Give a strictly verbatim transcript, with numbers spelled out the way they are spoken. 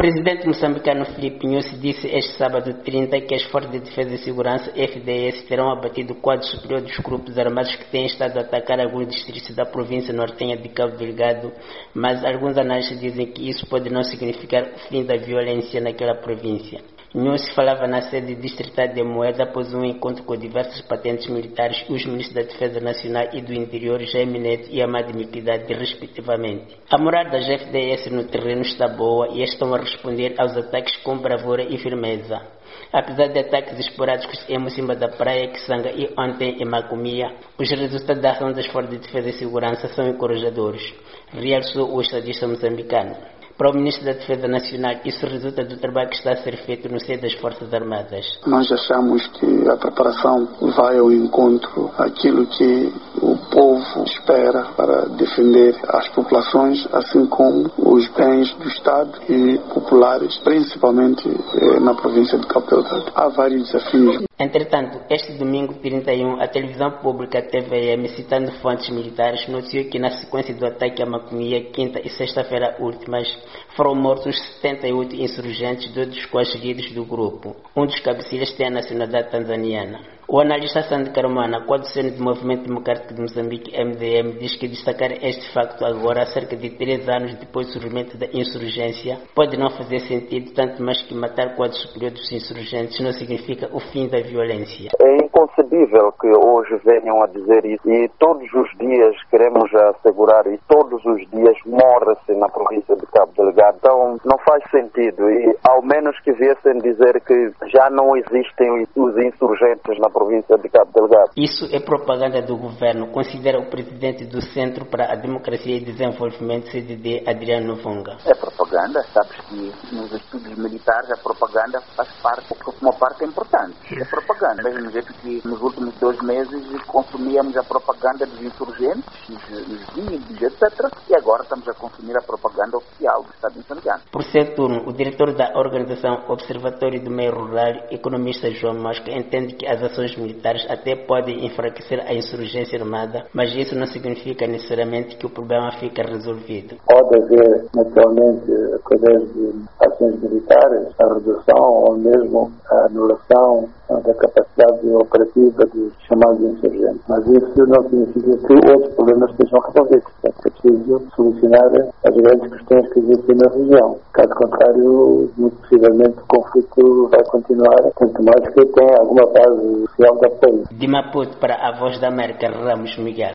presidente moçambicano Filipe Nyusi disse este sábado trinta que as Forças de Defesa e Segurança F D S terão abatido o quadro superior dos grupos armados que têm estado a atacar alguns distritos da província nortenha de Cabo Delgado, mas alguns analistas dizem que isso pode não significar o fim da violência naquela província. Nyusi falava na sede distrital de Moeda após um encontro com diversas patentes militares, os ministros da Defesa Nacional e do Interior, Jaime Neto e Amado Miquidade, respectivamente. A moral das F D S no terreno está boa e estão a responder aos ataques com bravura e firmeza. Apesar de ataques esporádicos em Mocimba da Praia, Kisanga e ontem em Macomia, os resultados da ação das Forças de Defesa e Segurança são encorajadores, realçou o estadista moçambicano. Para o Ministro da Defesa Nacional, isso resulta do trabalho que está a ser feito no seio das Forças Armadas. Nós achamos que a preparação vai ao encontro àquilo que o povo espera para defender as populações, assim como os bens do Estado e populares, principalmente eh, na província de Cabo Delgado. Há vários desafios. Entretanto, este domingo trinta e um, a televisão pública T V M, citando fontes militares, noticiou que na sequência do ataque a Macomia, quinta e sexta-feira últimas, foram mortos setenta e oito insurgentes, dois dos quais líderes do grupo. Um dos cabecilhas tem a nacionalidade tanzaniana. O analista Sandy Carmona, coadjutor do Movimento Democrático de Moçambique, M D M, diz que destacar este facto agora, cerca de três anos depois do surgimento da insurgência, pode não fazer sentido, tanto mais que matar quadro superior dos insurgentes não significa o fim da violência. É inconcebível que hoje venham a dizer isso e todos os dias queremos assegurar e todos os dias morre-se na província de Cabo Delgado. Então não faz sentido e ao menos que viessem dizer que já não existem os insurgentes na província de Cabo Delgado. Isso é propaganda do governo, considera o presidente do Centro para a Democracia e Desenvolvimento, C D D, Adriano Novonga. É propaganda, sabes que nos estudos militares a propaganda faz parte, uma parte importante. É propaganda, mesmo jeito que nos últimos dois meses consumíamos a propaganda dos insurgentes, os vídeos, etcétera. E agora estamos a consumir a propaganda oficial do Estado moçambicano. Por seu turno, o diretor da organização Observatório do Meio Rural, economista João Mosca, entende que as ações militares até podem enfraquecer a insurgência armada, mas isso não significa necessariamente que o problema fica resolvido. Pode haver, naturalmente, através de ações militares, a redução ou mesmo a anulação da capacidade operativa dos chamados insurgentes. Mas isso não significa que outros problemas sejam resolvidos. É preciso solucionar as grandes questões que existem na região. Caso contrário, muito possivelmente o conflito vai continuar, tanto mais que tenha alguma base social de apoio. De Maputo para a Voz da América, Ramos Miguel.